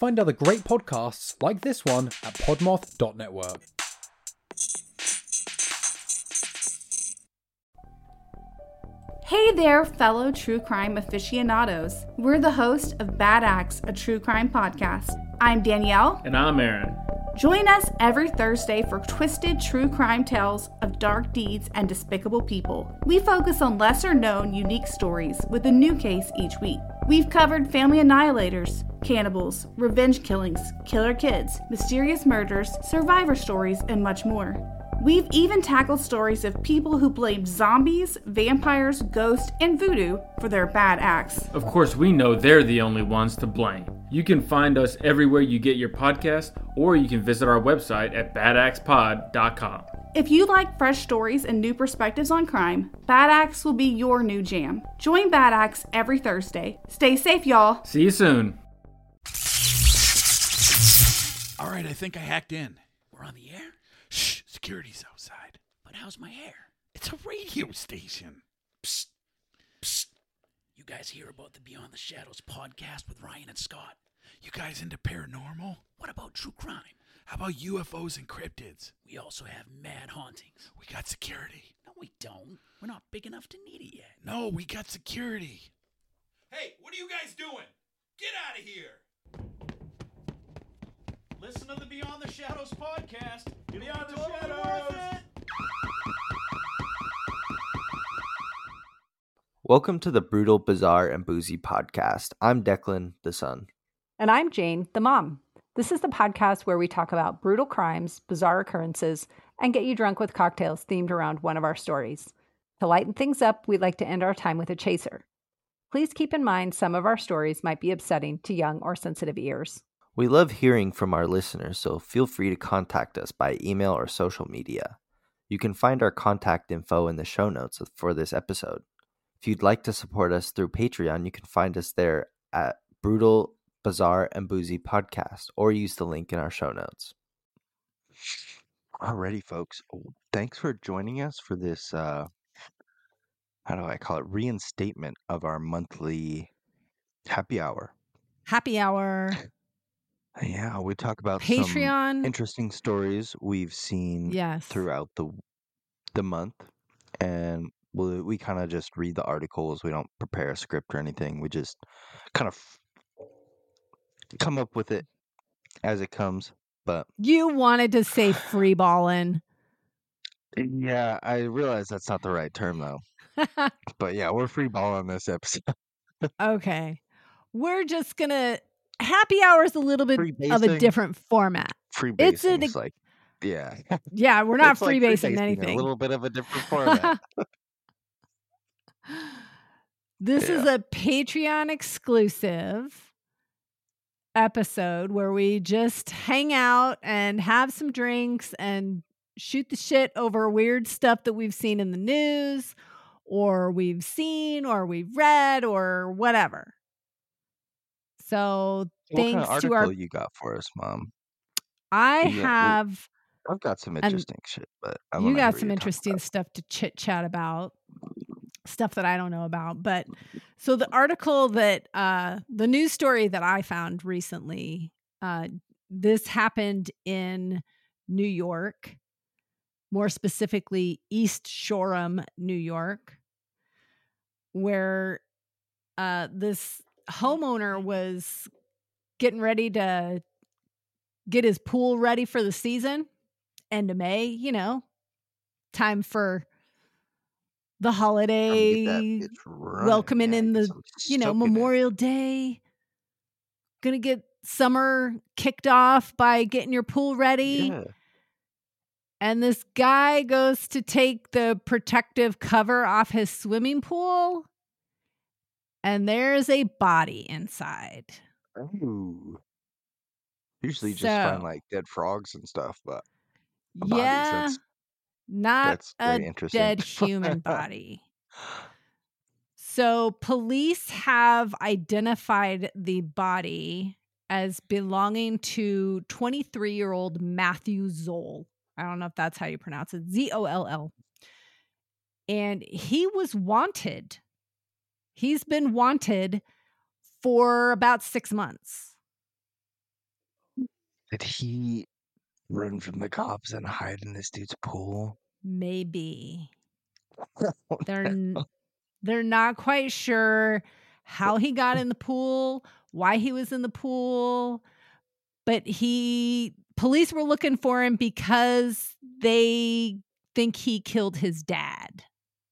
Find other great podcasts like this one at podmoth.network. Hey there, fellow true crime aficionados. We're the host of Bad Acts, a true crime podcast. I'm Danielle. And I'm Aaron. Join us every Thursday for twisted true crime tales of dark deeds and despicable people. We focus on lesser known, unique stories with a new case each week. We've covered family annihilators, cannibals, revenge killings, killer kids, mysterious murders, survivor stories, and much more. We've even tackled stories of people who blame zombies, vampires, ghosts, and voodoo for their bad acts. Of course, we know they're the only ones to blame. You can find us everywhere you get your podcast, or you can visit our website at badactspod.com. If you like fresh stories and new perspectives on crime, Bad Acts will be your new jam. Join Bad Acts every Thursday. Stay safe, y'all. See you soon. All right, I think I hacked in. We're on the air? Shh, security's outside. But how's my hair? It's a radio station. Psst, psst. You guys hear about the Beyond the Shadows podcast with Ryan and Scott? You guys into paranormal? What about true crime? How about UFOs and cryptids? We also have mad hauntings. We got security. No, we don't. We're not big enough to need it yet. No, we got security. Hey, what are you guys doing? Get out of here! Listen to the Beyond the Shadows podcast. Beyond the Totally Shadows. worth it. Welcome to the Brutal, Bizarre, and Boozy podcast. I'm Declan, the son. And I'm Jane, the mom. This is the podcast where we talk about brutal crimes, bizarre occurrences, and get you drunk with cocktails themed around one of our stories. To lighten things up, we'd like to end our time with a chaser. Please keep in mind some of our stories might be upsetting to young or sensitive ears. We love hearing from our listeners, so feel free to contact us by email or social media. You can find our contact info in the show notes for this episode. If you'd like to support us through Patreon, you can find us there at Brutal, Bizarre, and Boozy podcast, or use the link in our show notes. Alrighty, folks. Thanks for joining us for this, how do I call it, reinstatement of our monthly happy hour. Happy hour. Yeah, we talk about Patreon. some interesting stories we've seen throughout the month, and we kind of just read the articles. We don't prepare a script or anything. We just kind of come up with it as it comes. But You wanted to say free ballin'. yeah, I realize that's not the right term though. But yeah, we're free ball on this episode. Okay. We're just going to... Happy hour is a little bit of a different format. Freebasing is like, yeah. Yeah, we're not It's like freebasing freebasing, anything. A little bit of a different format. This is a Patreon exclusive episode where we just hang out and have some drinks and shoot the shit over weird stuff that we've seen in the news or we've seen or we've read or whatever. So thanks what kind of to article our... you got for us, Mom? I've got some interesting shit, but you got some interesting stuff to chit chat about, stuff that I don't know about. But so the article that the news story that I found recently, this happened in New York, more specifically East Shoreham, New York, where this homeowner was getting ready to get his pool ready for the season. End of May, time for the holiday, welcoming in the, Memorial Day. Gonna get summer kicked off by getting your pool ready. Yeah. And this guy goes to take the protective cover off his swimming pool. And there's a body inside. Ooh. Usually just find like dead frogs and stuff, but not that's a very interesting. dead human body. So police have identified the body as belonging to 23-year-old Matthew Zoll. I don't know if that's how you pronounce it. Zoll. And he was wanted. He's been wanted for about 6 months. Did he run from the cops and hide in this dude's pool? Maybe. They're not quite sure how he got in the pool, why he was in the pool, but police were looking for him because they think he killed his dad.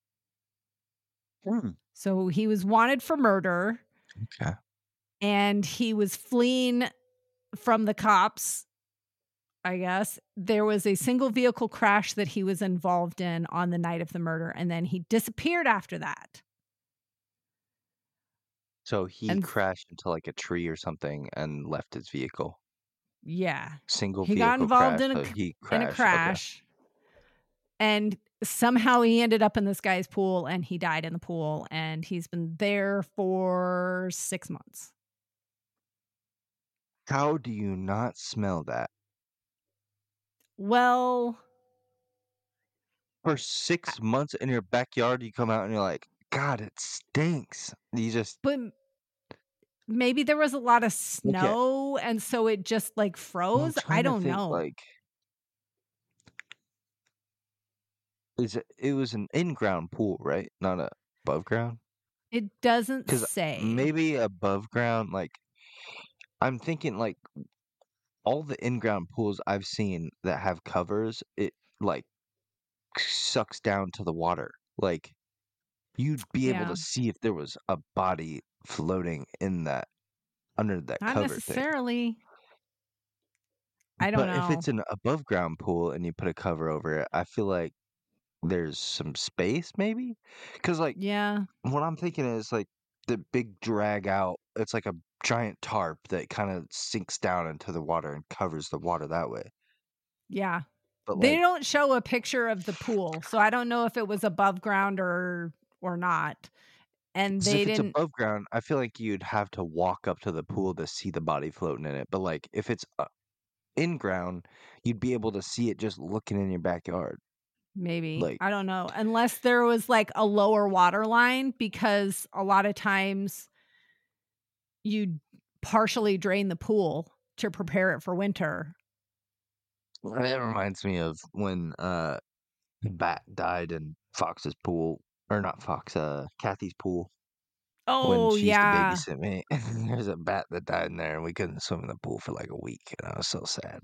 So he was wanted for murder. Okay. And he was fleeing from the cops, I guess. There was a single vehicle crash that he was involved in on the night of the murder, and then he disappeared after that. So he crashed into like a tree or something and left his vehicle. Yeah. Single he vehicle got involved crash, in a Okay. crash. And somehow he ended up in this guy's pool and he died in the pool, and he's been there for 6 months. How do you not smell that? Well, for 6 months in your backyard, you come out and you're like, God, it stinks. You just but maybe there was a lot of snow and so it just like froze. I don't know. Like, it was an in-ground pool, right? Not a above ground? It doesn't 'Cause say. maybe above ground, like I'm thinking like all the in-ground pools I've seen that have covers, it like sucks down to the water. Like you'd be able Yeah. to see if there was a body floating in that under that Not cover thing. necessarily. I don't But know. if it's an above ground pool and you put a cover over it, I feel like there's some space maybe? 'Cause like Yeah. what I'm thinking is like the big drag out, it's like a giant tarp that kind of sinks down into the water and covers the water that way. Yeah. But They like don't show a picture of the pool, so I don't know if it was above ground or not. And 'cause they if it's didn't. above ground, I feel like you'd have to walk up to the pool to see the body floating in it. But like if it's in ground, you'd be able to see it just looking in your backyard. Maybe. Like I don't know. Unless there was like a lower water line, because a lot of times you partially drain the pool to prepare it for winter. That reminds me of when Bat died in Fox's pool, or not Fox, Kathy's pool. When Oh, she used to yeah. babysit me, there's a bat that died in there, and we couldn't swim in the pool for like a week, and I was so sad.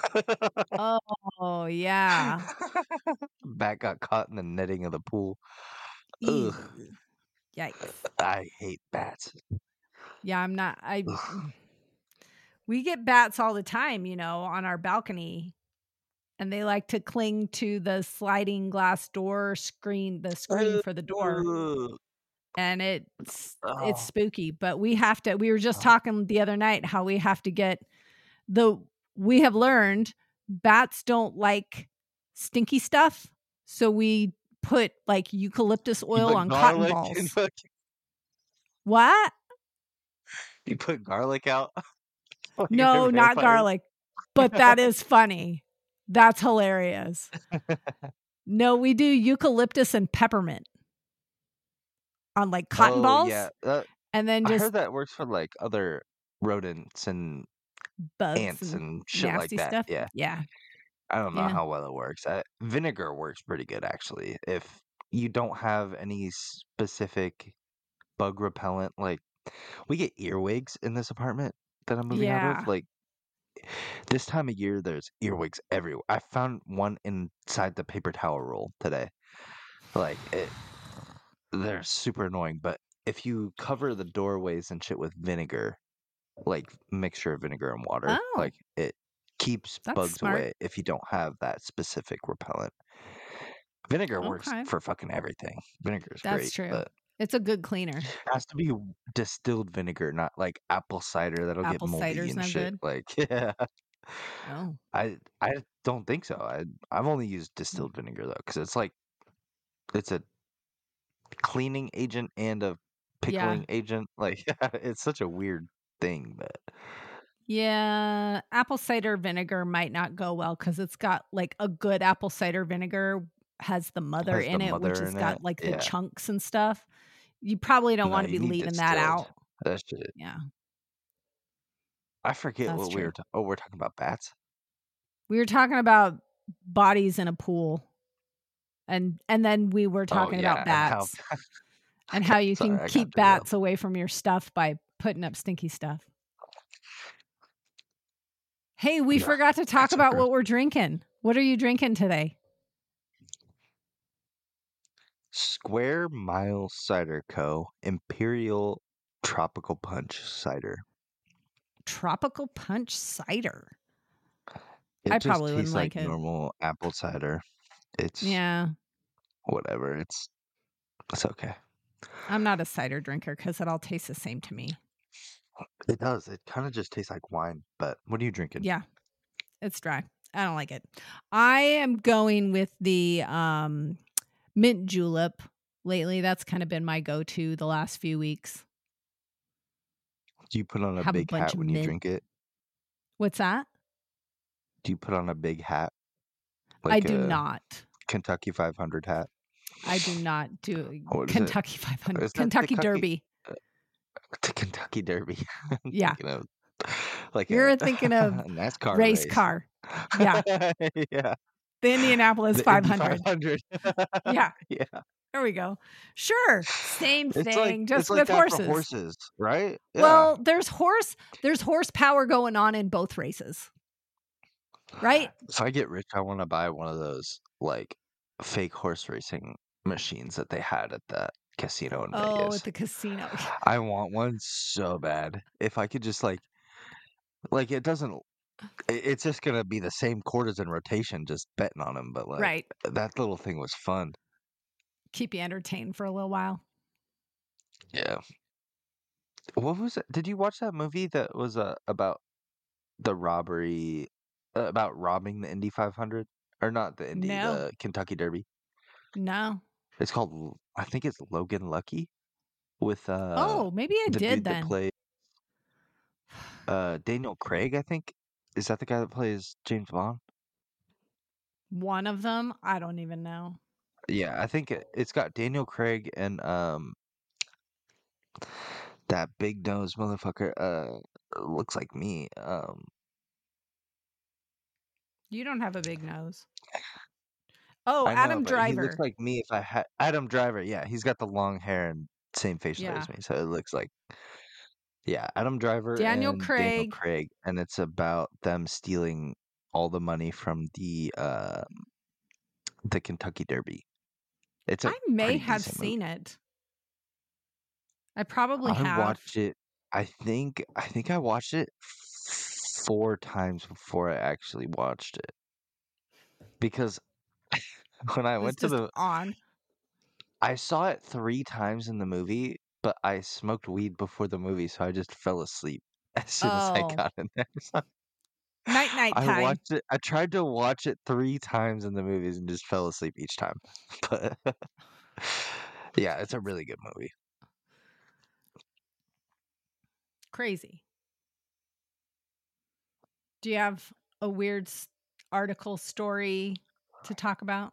Oh, yeah. Bat got caught in the netting of the pool. Ew. Ugh, Yikes. I hate bats. Yeah, I'm not. Ugh. We get bats all the time, on our balcony, and they like to cling to the sliding glass door screen, the screen for the door. Ugh. And it's Oh. spooky, but we were just talking the other night how we have to get we have learned bats don't like stinky stuff. So we put like eucalyptus oil on cotton balls. What? You put garlic out? No, not garlic, but that is funny. That's hilarious. No, we do eucalyptus and peppermint on like cotton balls. Yeah. And then I just heard that works for like other rodents and bugs ants and shit like nasty that. stuff. Yeah. Yeah. I don't know Yeah. how well it works. Vinegar works pretty good actually. If you don't have any specific bug repellent, like we get earwigs in this apartment that I'm moving out Yeah. of. Like this time of year, there's earwigs everywhere. I found one inside the paper towel roll today. Like they're super annoying. But if you cover the doorways and shit with vinegar, like mixture of vinegar and water, Oh. like it keeps That's bugs smart. away if you don't have that specific repellent. Vinegar works Okay. for fucking everything. Vinegar is That's great. true. But It's a good cleaner. it has to be distilled vinegar, not like apple cider that'll get Apple moldy cider's and no shit. good? Like yeah, Oh. I don't think so. I've only used distilled vinegar though, because it's a cleaning agent and a pickling agent. Like it's such a weird thing, but Yeah. Apple cider vinegar might not go well because it's got like a good apple cider vinegar has the mother has in the it, which mother has in got it. like the Yeah, chunks and stuff. You probably don't no, want to you be need leaving that distilled. out. That shit. Yeah. I forget That's what we true. were. We're talking about bats. We were talking about bodies in a pool, and then we were talking about and how bats and how you Sorry, can I got keep derailed. bats away from your stuff by putting up stinky stuff. Hey, we Yeah, forgot to talk bats are about gross. what we're drinking. What are you drinking today? Square Mile Cider Co. Imperial Tropical Punch Cider. Tropical Punch cider. It I just probably wouldn't tastes like like it. normal apple cider. It's Yeah, whatever. It's okay. I'm not a cider drinker because it all tastes the same to me. It does. It kind of just tastes like wine. But what are you drinking? Yeah, it's dry. I don't like it. I am going with the mint julep lately. That's kind of been my go-to the last few weeks. Do you put on a Have a big bunch hat of when you mint. drink it? What's that? Do you put on a big hat? I Like do a not. Kentucky 500 hat? I do not do What is it? Kentucky 500. Is that Kentucky Derby. The Kentucky Derby. I'm Yeah. thinking of like You're a thinking of NASCAR race race. car. Yeah. Yeah. The Indianapolis The Indy 500. 500. Yeah. Yeah. There we go. Sure. Same It's thing, just it's like with that for horses. horses, right? Yeah. Well, there's horsepower going on in both races. Right? If I get rich, I want to buy one of those like fake horse racing machines that they had at that casino in Oh, Vegas. at the casino. I want one so bad. If I could just like it doesn't it's just gonna be the same quarters in rotation, just betting on them. But like Right. that little thing was fun. Keep you entertained for a little while. Yeah. What was it? Did you watch that movie that was about the robbery, about robbing the Indy 500, or not the Indy, No. the Kentucky Derby? No. It's called, I think it's Logan Lucky, with Oh, maybe I the did dude that then. plays Daniel Craig. I think is that the guy that plays James Bond? One of them? I don't even know. Yeah, I think it's got Daniel Craig and that big nose motherfucker. Looks like me. You don't have a big nose. Oh, I know, Adam but he looks Driver. like me if I had Adam Driver. Yeah, he's got the long hair and same facial hair Yeah. as me, so it looks like Adam Driver Daniel and Daniel Craig. Craig, and it's about them stealing all the money from the Kentucky Derby. It's a I may pretty have decent movie. seen it. I probably I have. watched it. I think I watched it 4 times before I actually watched it because when I It was went to just on. I saw it 3 times in the movie, but I smoked weed before the movie, so I just fell asleep as soon as I Oh. got in there. So Night I time. watched it. I tried to watch it 3 times in the movies and just fell asleep each time. But yeah, it's a really good movie. Crazy. Do you have a weird article story to talk about?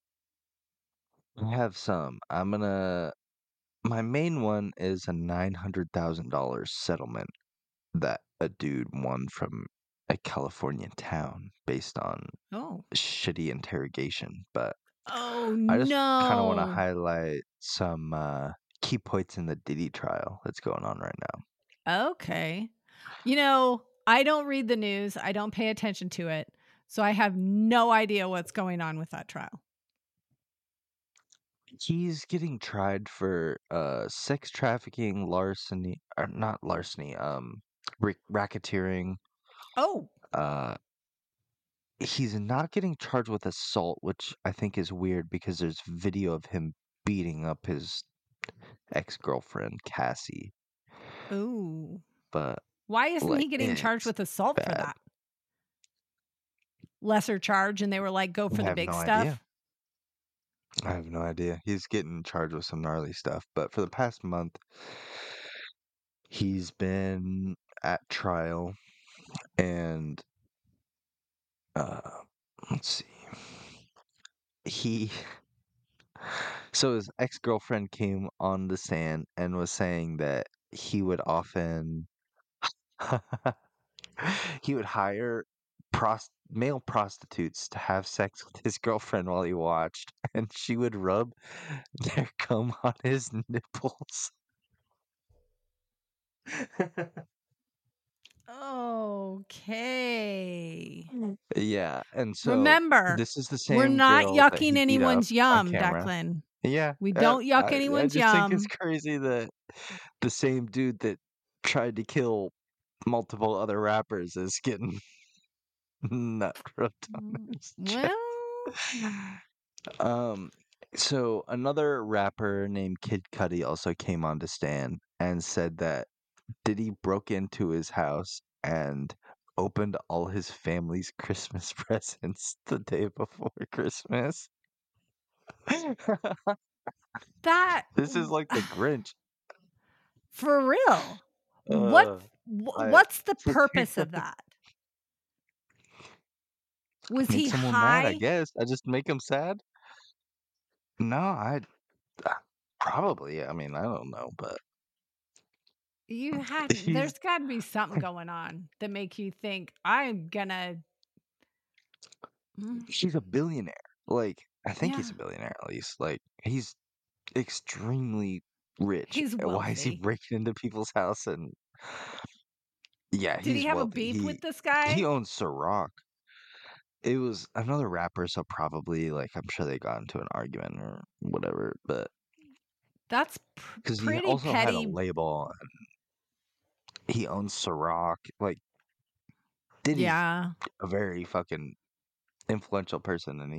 I have some. My main one is a $900,000 settlement that a dude won from a California town based on Oh. shitty interrogation. But Oh, I just kind of want to no. highlight some key points in the Diddy trial that's going on right now. Okay. You know, I don't read the news. I don't pay attention to it. So I have no idea what's going on with that trial. He's getting tried for sex trafficking, larceny, or not larceny, racketeering. Oh. He's not getting charged with assault, which I think is weird because there's video of him beating up his ex-girlfriend, Cassie. Ooh. But why isn't he getting it's charged with assault for bad. that? Lesser charge, and they were like, go for I the have big no stuff. idea. I have no idea. He's getting charged with some gnarly stuff, but for the past month, he's been at trial, and let's see. So his ex-girlfriend came on the stand and was saying that he would often he would hire male prostitutes to have sex with his girlfriend while he watched, and she would rub their cum on his nipples. Okay. Yeah, and so Remember, this is the we're same not girl that yucking he beat up anyone's on yum, camera. Declan. Yeah, We don't yuck I anyone's just think it's yum. crazy that the same dude that tried to kill multiple other rappers is getting nut rubbed on his chest. Well, So another rapper named Kid Cudi also came on to Stan and said that Diddy broke into his house and opened all his family's Christmas presents the day before Christmas. that This is like the Grinch. for real. I- What's the purpose of that? Was Make he someone mad, I high? guess. I just make him sad. No, probably. I mean, I don't know, but There's he's got to be something going on that make you think I'm gonna. he's a billionaire. Like, I think he's Yeah. a billionaire at least. Like, he's extremely rich. He's And why is he wealthy. breaking into people's house? And yeah, Did he's he have a wealthy. beef with this He guy? owns Ciroc. It was another rapper, so probably like I'm sure they got into an argument or whatever. But That's because he pretty also had a petty. label, and he owns Ciroc. Like, Diddy's Yeah. a very fucking influential person, and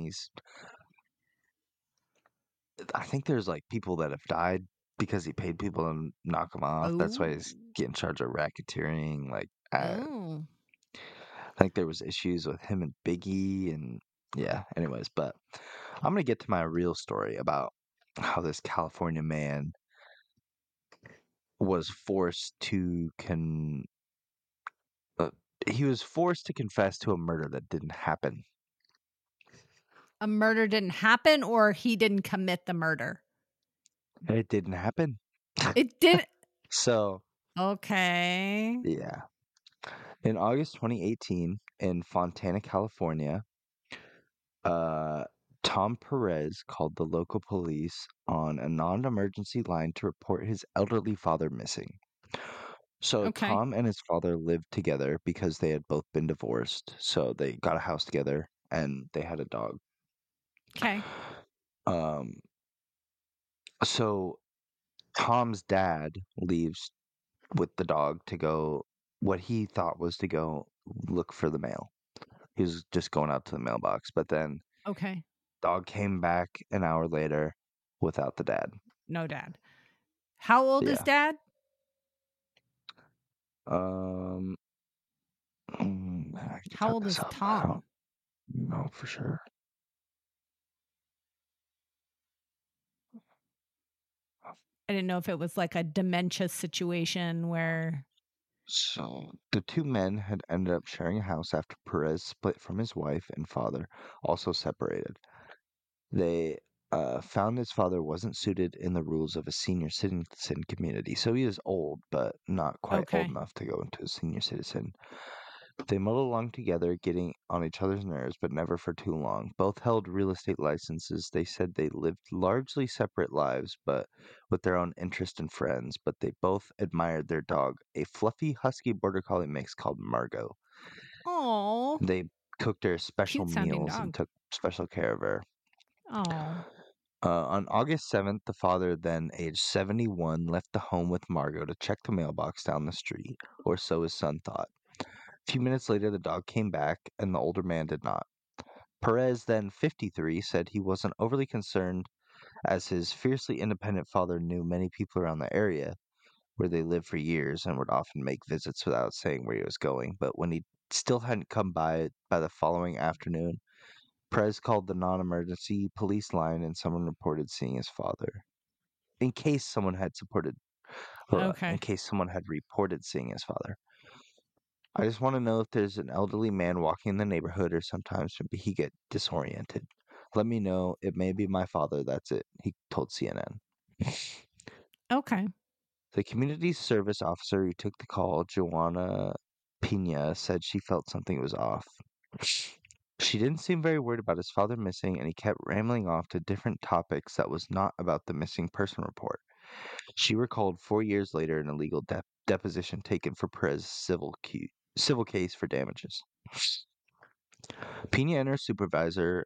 I think there's like people that have died because he paid people to knock him off. That's why he's getting charged of racketeering. Like, I think there was issues with him and Biggie, and yeah. Anyways, but I'm gonna get to my real story about how this California man was forced to he was forced to confess to a murder that didn't happen. A murder didn't happen, or he didn't commit the murder. It didn't happen. It didn't. So Okay. yeah. In August 2018, in Fontana, California, Tom Perez called the local police on a non-emergency line to report his elderly father missing. So Okay. Tom and his father lived together because they had both been divorced. So they got a house together and they had a dog. Okay. So Tom's dad leaves with the dog to go what he thought was to go look for the mail. He was just going out to the mailbox, but then Okay. dog came back an hour later without the dad. No dad. How old is Yeah. dad? I can How cut old this is up. I Tom? don't know for sure. I didn't know if it was like a dementia situation where. So the two men had ended up sharing a house after Perez split from his wife and father, also separated. They found his father wasn't suited in the rules of a senior citizen community. So he is old, but not quite old Okay. enough to go into a senior citizen. They muddled along together, getting on each other's nerves, but never for too long. Both held real estate licenses. They said they lived largely separate lives, but with their own interests and friends. But they both admired their dog, a fluffy husky border collie mix called Margot. Oh. They cooked her special Cute sounding meals and dog. took special care of her. Oh. On August 7th, the father, then aged 71, left the home with Margot to check the mailbox down the street, or so his son thought. A few minutes later, the dog came back, and the older man did not. Perez, then 53, said he wasn't overly concerned as his fiercely independent father knew many people around the area where they lived for years and would often make visits without saying where he was going. But when he still hadn't come by the following afternoon, Perez called the non-emergency police line and someone reported seeing his father. In case someone had reported seeing his father. I just want to know if there's an elderly man walking in the neighborhood or sometimes maybe he get disoriented. Let me know. It may be my father. That's it, he told CNN. Okay. The community service officer who took the call, Joanna Pina said she felt something was off. She didn't seem very worried about his father missing, and he kept rambling off to different topics that was not about the missing person report. She recalled 4 years later an illegal deposition taken for Perez's civil case for damages. Pina and her supervisor,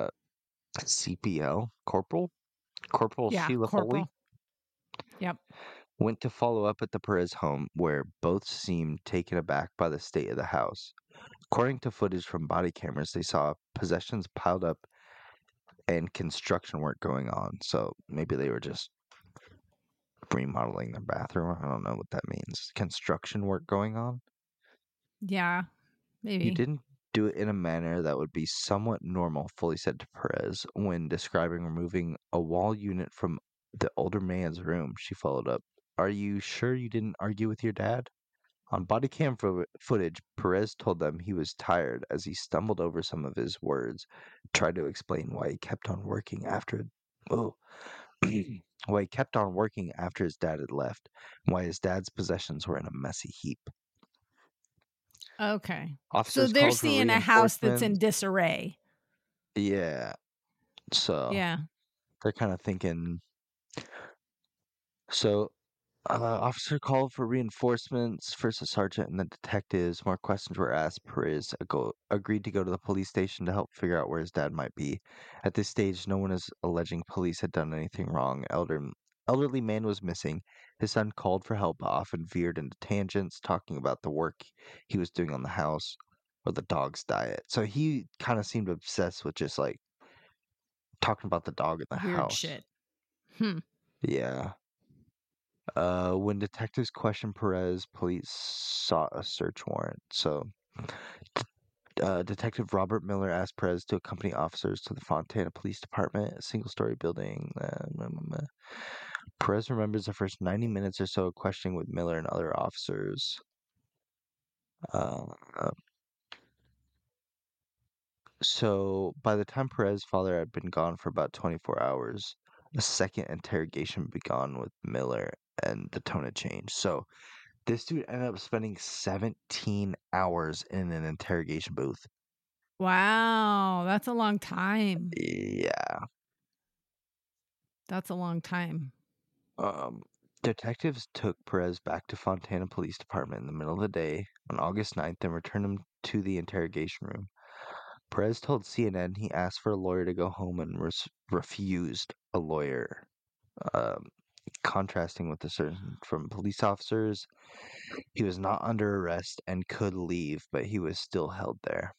CPL, Corporal Yeah, Sheila Foley, corporal. Yep. went to follow up at the Perez home, where both seemed taken aback by the state of the house. According to footage from body cameras, they saw possessions piled up and construction work going on. So maybe they were just remodeling their bathroom. I don't know what that means. Construction work going on? Yeah, maybe. You didn't do it in a manner that would be somewhat normal, Foley said to Perez when describing removing a wall unit from the older man's room. She followed up, "Are you sure you didn't argue with your dad?" On body cam footage, Perez told them he was tired as he stumbled over some of his words, tried to explain why he kept on working after why he kept on working after his dad had left, and why his dad's possessions were in a messy heap. Okay. Officers So they're called for seeing a house that's in reinforcements. disarray. Yeah. So Yeah. they're kind of thinking. So, officer called for reinforcements. First, a sergeant and the detectives. More questions were asked. Perez agreed to go to the police station to help figure out where his dad might be. At this stage, no one is alleging police had done anything wrong. Elderly man was missing. His son called for help, but often veered into tangents, talking about the work he was doing on the house or the dog's diet. So he kind of seemed obsessed with just like talking about the dog in the Weird house. shit. Yeah. When detectives questioned Perez, police sought a search warrant. So, Detective Robert Miller asked Perez to accompany officers to the Fontana Police Department, a single-story building. Perez remembers the first 90 minutes or so of questioning with Miller and other officers. So, by the time Perez's father had been gone for about 24 hours, a second interrogation began with Miller, and the tone had changed. So, this dude ended up spending 17 hours in an interrogation booth. Wow. That's a long time. Yeah. That's a long time. Detectives took Perez back to Fontana Police Department in the middle of the day on August 9th and returned him to the interrogation room. Perez told CNN he asked for a lawyer to go home and refused a lawyer. Contrasting with the certain from police officers, he was not under arrest and could leave, but he was still held there.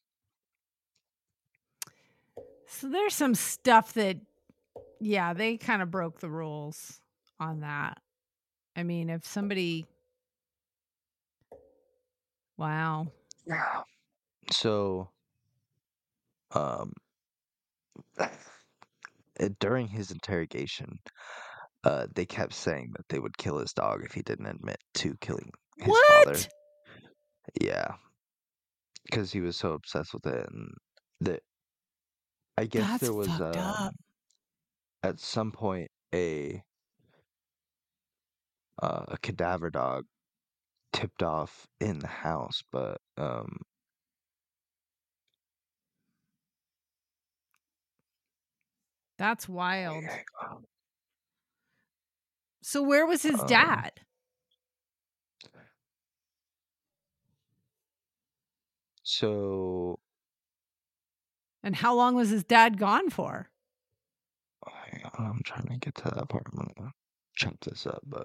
So there's some stuff that, yeah, they kind of broke the rules on that. I mean, if somebody, wow. Yeah. So, during his interrogation, they kept saying that they would kill his dog if he didn't admit to killing his father. Yeah, because he was so obsessed with it, and that I guess That's there was fucked up. at some point a cadaver dog tipped off in the house, but That's wild. So where was his dad? So, And how long was his dad gone for? hang on, I'm trying to get to that part. I'm gonna chop this up, but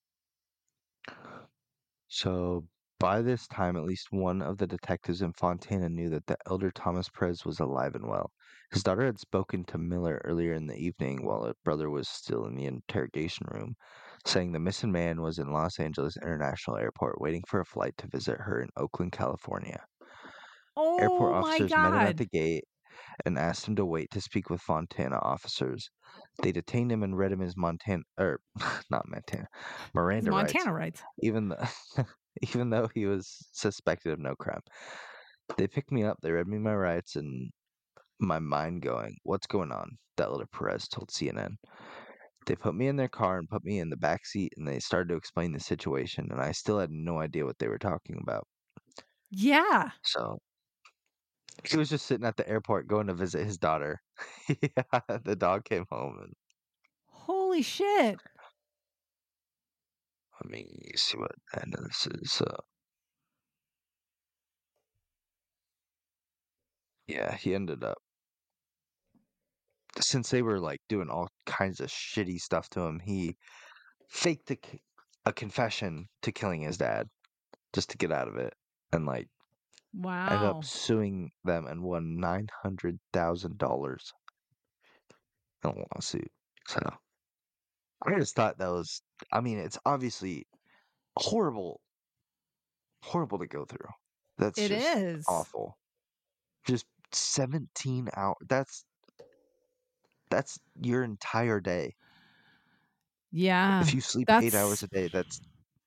so by this time, at least one of the detectives in Fontana knew that the elder Thomas Perez was alive and well. His daughter had spoken to Miller earlier in the evening while her brother was still in the interrogation room, saying the missing man was in Los Angeles International Airport waiting for a flight to visit her in Oakland, California. Airport Oh my officers met him at the God. gate and asked him to wait to speak with Fontana officers. They detained him and read him his Miranda rights, Montana rights. even though he was suspected of no crime. They picked me up, they read me my rights, and my mind going, "What's going on?" that little Perez told CNN. They put me in their car and put me in the back seat, and they started to explain the situation, and I still had no idea what they were talking about. Yeah. So he was just sitting at the airport going to visit his daughter. Yeah, the dog came home and Holy shit. let me see what end of this is. Yeah, he ended up since they were like doing all kinds of shitty stuff to him, he faked a confession to killing his dad just to get out of it, and like ended up Wow. suing them and won $900,000 in a lawsuit. So I just thought that was, I mean, it's obviously horrible, horrible to go through. That's It just is. awful. Just 17 hours. That's your entire day. Yeah. If you sleep 8 hours That's a day, that's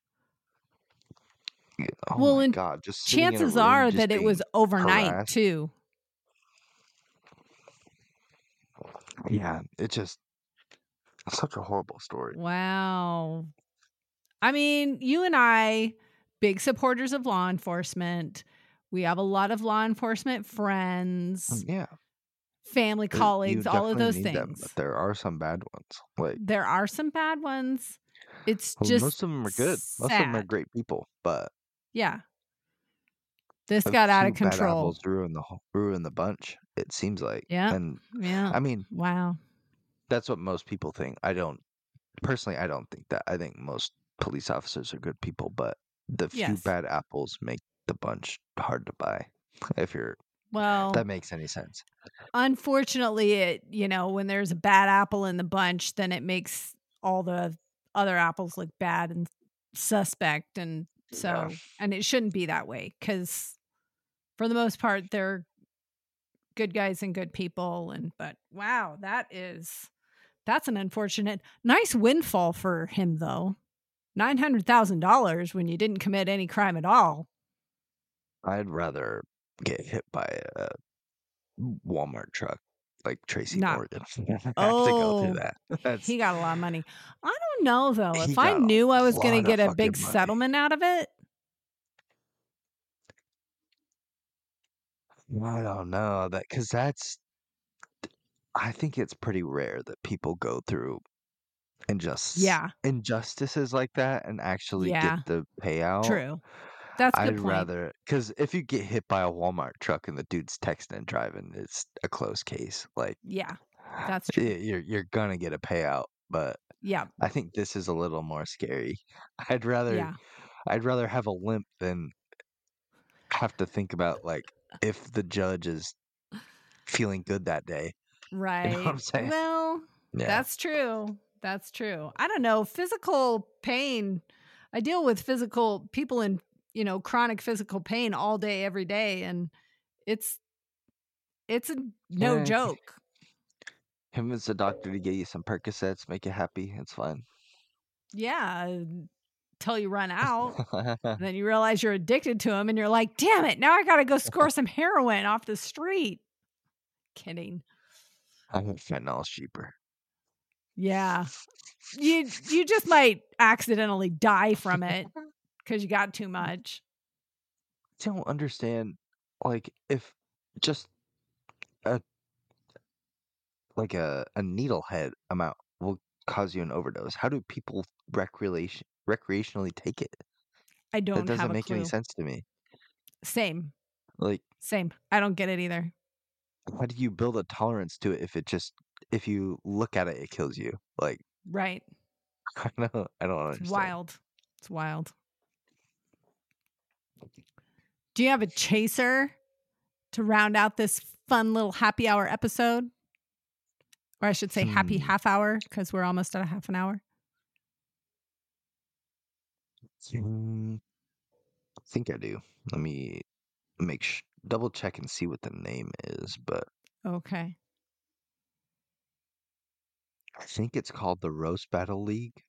oh well, my and God, just sitting in a chances room are just that it was being overnight harassed. too. Yeah, it's just such a horrible story. Wow. I mean, you and I, big supporters of law enforcement. We have a lot of law enforcement friends, Yeah, family, you colleagues, all of definitely those need them, but things. there are some bad ones. Like, There are some bad ones. It's well, just most of them are good. Most of them are sad. great people, but Yeah. This a got out few of bad control. apples ruin the bunch. It seems like, Yeah. and Yeah. I mean, Wow. that's what most people think. I don't personally. I don't think that. I think most police officers are good people, but the few Yes. bad apples make the bunch hard to buy. If Well, that makes any sense. unfortunately, when there's a bad apple in the bunch, then it makes all the other apples look bad and suspect. And Yeah. so, and it shouldn't be that way because for the most part, they're good guys and good people. But wow, that's an unfortunate, nice windfall for him though. $900,000 when you didn't commit any crime at all. I'd rather get hit by a Walmart truck like Tracy Not, Morgan. I have to go through oh, that. That's he got a lot of money. I don't know though. he If I got knew I a was going to lot of get a fucking big money. settlement out of it, I don't know that because I think it's pretty rare that people go through yeah, injustices like that and actually get yeah, the payout. true. That's a good I'd point. rather because if you get hit by a Walmart truck and the dude's texting and driving, it's a close case. Like, Yeah, that's true. you're gonna get a payout, but Yeah, I think this is a little more scary. I'd rather yeah, I'd rather have a limp than have to think about like if the judge is feeling good that day. You know what right. I'm saying? Well, Yeah. that's true. That's true. I don't know. Physical pain. I deal with people in, chronic physical pain all day, every day. And it's a no Yeah, joke. convince the doctor to get you some Percocets, make you happy. It's fine. Yeah. Till you run out. And then you realize you're addicted to them and you're like, damn it, now I got to go score some heroin off the street. Kidding. I think fentanyl's cheaper. Yeah. You just might accidentally die from it because you got too much. I don't understand, like, if just a a needlehead amount will cause you an overdose. How do people recreationally take it? I That don't have doesn't a make any clue. sense to me. Same. Like, I don't get it either. how do you build a tolerance to it if you look at it, it kills you? Like, Right. I don't It's understand. wild. It's wild. Do you have a chaser to round out this fun little happy hour episode? Or I should say happy half hour because we're almost at a half an hour. I think I do. Let me double check and see what the name is, but Okay. I think it's called the Roast Battle League.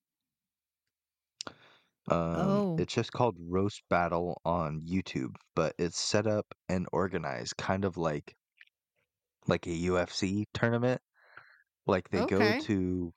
Oh. It's just called Roast Battle on YouTube, but it's set up and organized kind of like a UFC tournament. Like they go Okay. to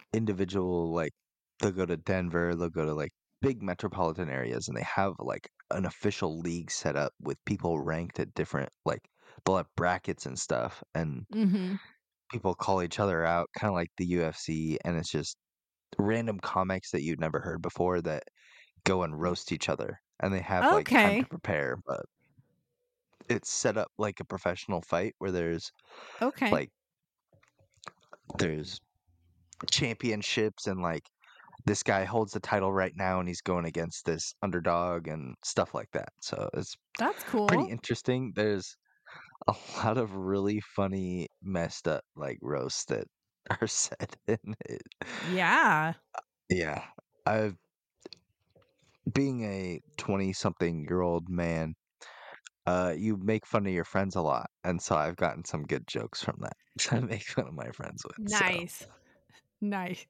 individual, like they'll go to Denver, they'll go to like big metropolitan areas, and they have like an official league set up with people ranked at different, like, they'll have brackets and stuff, and Mm-hmm. people call each other out, kind of like the UFC, and it's just random comics that you'd never heard before that go and roast each other, and they have like time to Okay. prepare, but it's set up like a professional fight where there's Okay. like there's championships and like this guy holds the title right now and he's going against this underdog and stuff like that. So it's That's pretty cool. interesting. There's a lot of really funny, messed up like roasts that are said in it. Yeah. Yeah. I've being a 20-something-year-old man, you make fun of your friends a lot, and so I've gotten some good jokes from that to make fun of my friends with. So, Nice. Nice.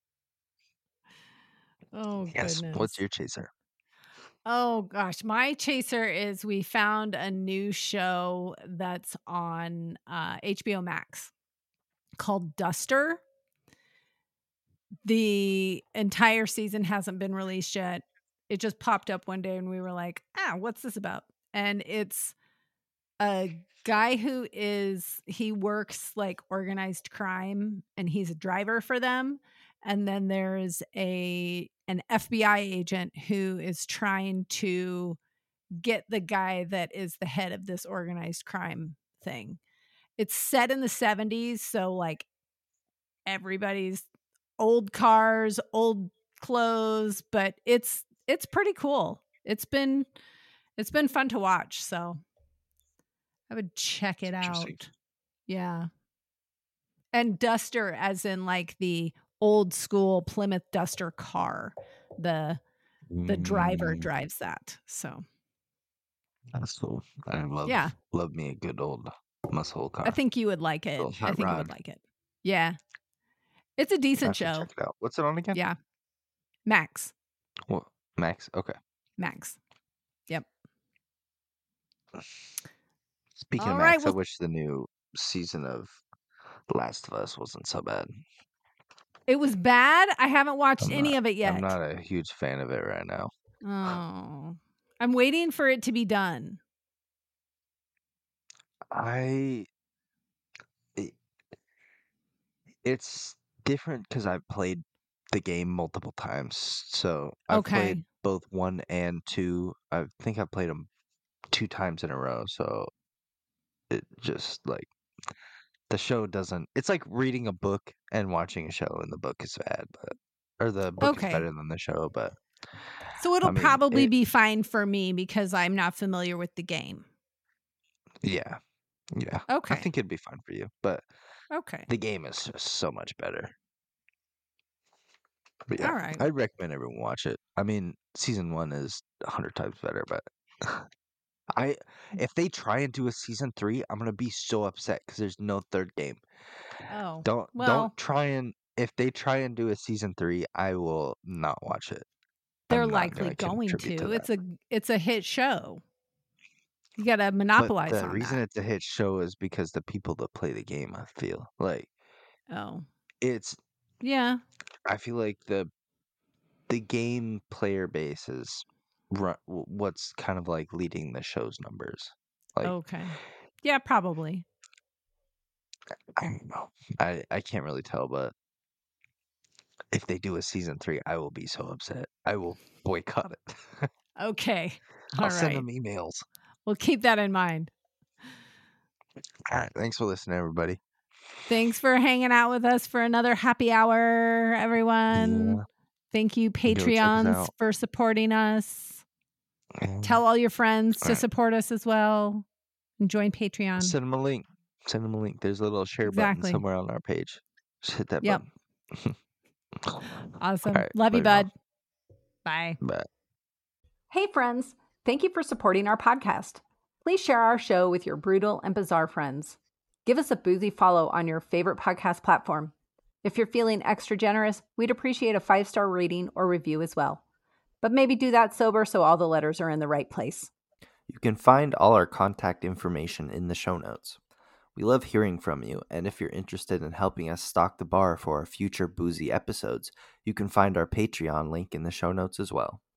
Oh, yes. What's goodness. your chaser? Oh gosh, my chaser is we found a new show that's on HBO Max called Duster. The entire season hasn't been released yet. It just popped up one day and we were like, what's this about? And it's a guy who he works like organized crime and he's a driver for them. And then there's an FBI agent who is trying to get the guy that is the head of this organized crime thing. It's set in the 70s, so like everybody's old cars, old clothes, but it's pretty cool. It's been fun to watch, so I would check it out. Yeah. And Duster as in like the old school Plymouth Duster car. The driver drives that. So That's cool. I love me a good old muscle car. I think you would like it. Little hot I think you rod. would like it. Yeah. It's a I decent have to show. check it out. What's it on again? Yeah. Max. What? Max? Okay. Max. Yep. Speaking All of right, Max, I well- wish the new season of Last of Us wasn't so bad. It was bad. I haven't watched any not- of it yet. I'm not a huge fan of it right now. Oh. I'm waiting for it to be done. It's different because I've played the game multiple times. So I've played Okay. both 1 and 2. I think I've played them 2 times in a row. So it just like the show doesn't. It's like reading a book and watching a show, and the book is bad, or the book is Okay. better than the show. But So it'll I mean, probably be fine for me because I'm not familiar with the game. yeah. Okay. I think it'd be fine for you, but Okay. the game is just so much better. But yeah, All right. I'd recommend everyone watch it. I mean, season 1 is 100 times better, but if they try and do a season 3, I'm gonna be so upset because there's no third game. Oh. Don't try and if they try and do a season 3, I will not watch it. They're I'm not likely gonna going contribute to. that. It's a hit show. You got to But monopolize the on reason that. it's a hit show is because the people that play the game, I feel like Oh. it's. Yeah. I feel like the game player base is what's kind of like leading the show's numbers. Like Okay. Yeah, probably. I don't know. I can't really tell, but if they do a season 3, I will be so upset. I will boycott it. Okay. I'll All send right. them emails. We'll keep that in mind. All right. Thanks for listening, everybody. Thanks for hanging out with us for another happy hour, everyone. Yeah. Thank you, check us Patreons, out. for supporting us. Yeah. Tell all your friends to Right. support us as well. And join Patreon. Send them a link. There's a little share Exactly. button somewhere on our page. Just hit that Yep. button. Awesome. All right. Love you, Later, bud. Bye. Bye. Hey, friends. Thank you for supporting our podcast. Please share our show with your brutal and bizarre friends. Give us a boozy follow on your favorite podcast platform. If you're feeling extra generous, we'd appreciate a 5-star rating or review as well. But maybe do that sober so all the letters are in the right place. You can find all our contact information in the show notes. We love hearing from you, and if you're interested in helping us stock the bar for our future boozy episodes, you can find our Patreon link in the show notes as well.